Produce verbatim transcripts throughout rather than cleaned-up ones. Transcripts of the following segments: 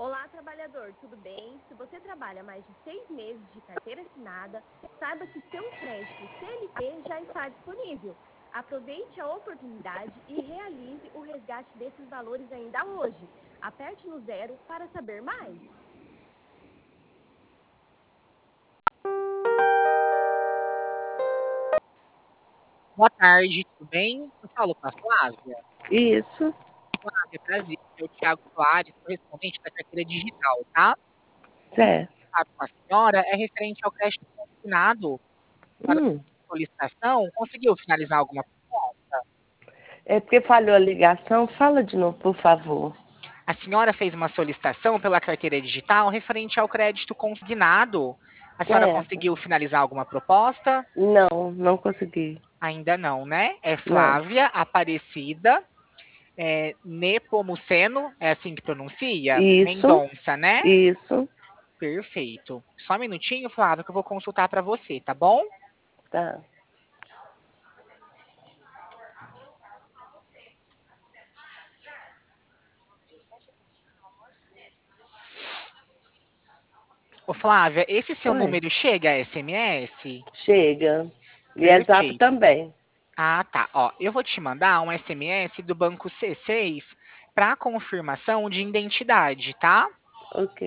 Olá, trabalhador, tudo bem? Se você trabalha mais de seis meses de carteira assinada, saiba que seu crédito C L T já está disponível. Aproveite a oportunidade e realize o resgate desses valores ainda hoje. Aperte no zero para saber mais. Boa tarde, tudo bem? Eu falo com a Flávia. Isso, Flávia, prazer. Eu, Thiago Soares, correspondente da carteira digital, tá? Entre em certo. contato com a senhora é referente ao crédito consignado para Hum, solicitação. Conseguiu finalizar alguma proposta? é porque falhou a ligação. Fala de novo, por favor. A senhora fez uma solicitação pela carteira digital referente ao crédito consignado. A senhora Certo. conseguiu finalizar alguma proposta? Não, não consegui. Ainda não, né? É Não. Flávia Aparecida é, Nepomuceno, é assim que pronuncia? Isso, Mendonça, né? isso. Perfeito. Só um minutinho, Flávio, que eu vou consultar para você, tá bom? Tá. Ô, Flávia, esse seu Oi. número chega a S M S? Chega. E é zap Perfeito. também. Ah, tá. Ó, eu vou te mandar um S M S do banco C seis para confirmação de identidade, tá? Ok.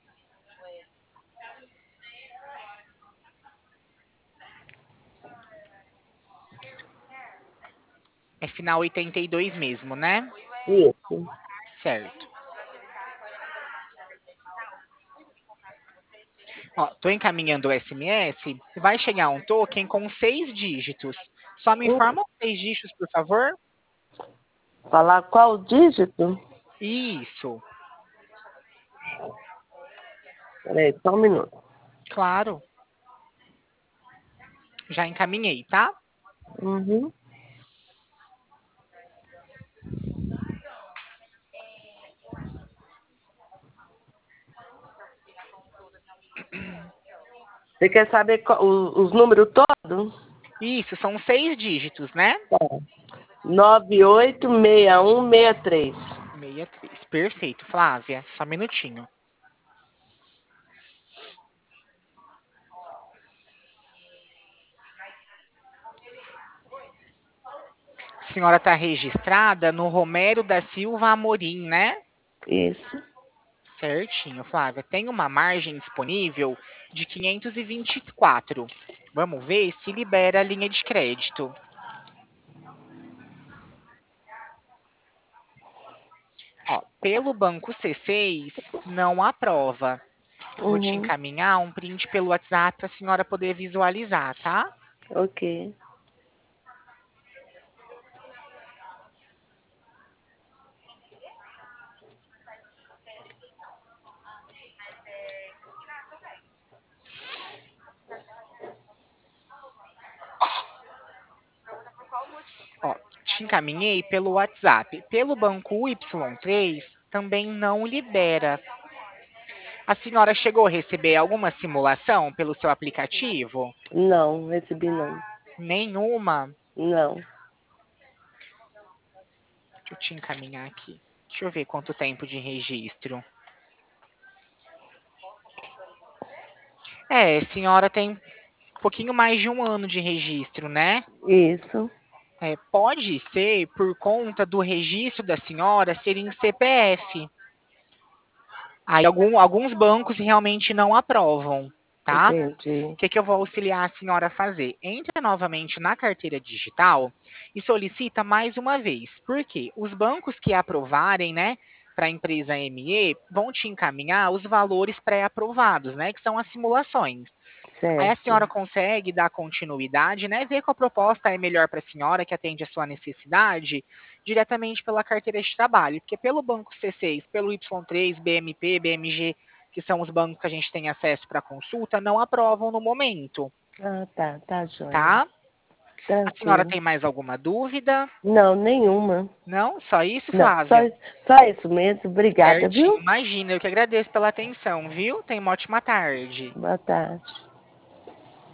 É final oitenta e dois mesmo, né? Isso. Certo. Ó, tô encaminhando o S M S. Vai chegar um token com seis dígitos. Só me Hum, informa os seis dígitos, por favor. falar qual dígito? Isso, Peraí, só um minuto. claro. Já encaminhei, tá? Uhum. Você quer saber qual- o- os números todos? Isso, são seis dígitos, né? Nove oito seis um seis três. sessenta e três. Perfeito, Flávia. Só um minutinho. A senhora está registrada no Romero da Silva Amorim, né? Isso. Certinho, Flávia. Tem uma margem disponível de quinhentos e vinte e quatro. Vamos ver se libera a linha de crédito. Ó, pelo banco C seis, não aprova. Vou te Uhum. encaminhar um print pelo WhatsApp para a senhora poder visualizar, tá? Ok. Ó, te encaminhei pelo WhatsApp. Pelo banco Y três, também não libera. A senhora chegou a receber alguma simulação pelo seu aplicativo? Não, recebi não. Nenhuma? Não. Deixa eu te encaminhar aqui. Deixa eu ver quanto tempo de registro. É, a senhora tem um pouquinho mais de um ano de registro, né? Isso. É, pode ser por conta do registro da senhora ser em C P F. Aí algum- alguns bancos realmente não aprovam, tá? Entendi. O que, que eu vou auxiliar a senhora a fazer? Entre novamente na carteira digital e solicita mais uma vez. Por quê? Os bancos que aprovarem, né, para a empresa M E, vão te encaminhar os valores pré-aprovados, né, que são as simulações. Aí a Certo. senhora consegue dar continuidade, né, ver qual proposta é melhor para a senhora, que atende a sua necessidade, diretamente pela carteira de trabalho. Porque pelo banco C seis, pelo Y três, B M P, B M G, que são os bancos que a gente tem acesso para consulta, não aprovam no momento, Ah, tá, tá joia. tá? A senhora Tranquilo. tem mais alguma dúvida? Não, nenhuma. Não? Só isso, Não, só, Flávia? só isso mesmo. Obrigada, Certinho. viu? Imagina, eu que agradeço pela atenção, viu? Tenha uma ótima tarde. Boa tarde.